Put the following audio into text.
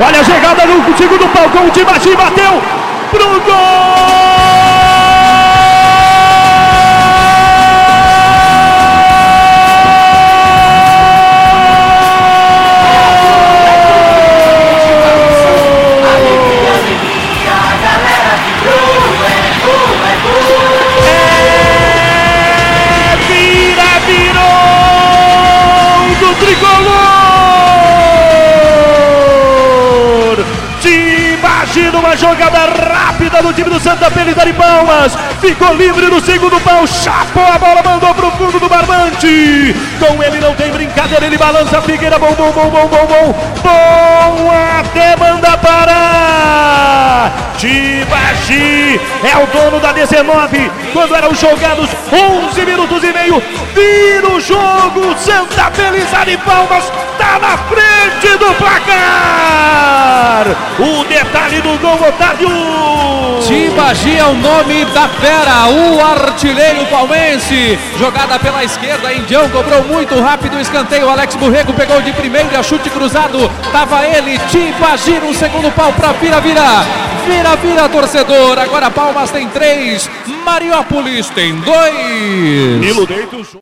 Olha a jogada no segundo pau com o Tibagi, bateu pro gol! Imagina uma jogada rápida do time do Santa Feliz de Palmas, ficou livre no segundo pau, chapou a bola, mandou pro fundo do barbante, com ele não tem brincadeira, ele balança, Figueira, bom até manda parar. Tibagi é o dono da 19, quando eram jogados 11 minutos e meio, vira o jogo, Santa Feliz de Palmas tá na frente do placar. O detalhe do gol, Otávio. Tibagi é o nome da fera, o artilheiro palmense. Jogada pela esquerda, Indião cobrou muito rápido o escanteio. Alex Borrego pegou de primeiro e a chute cruzado. Tava ele, Tibagi no segundo pau para vira, torcedor. Agora Palmas tem 3, Mariópolis tem 2. Nilo Deitos.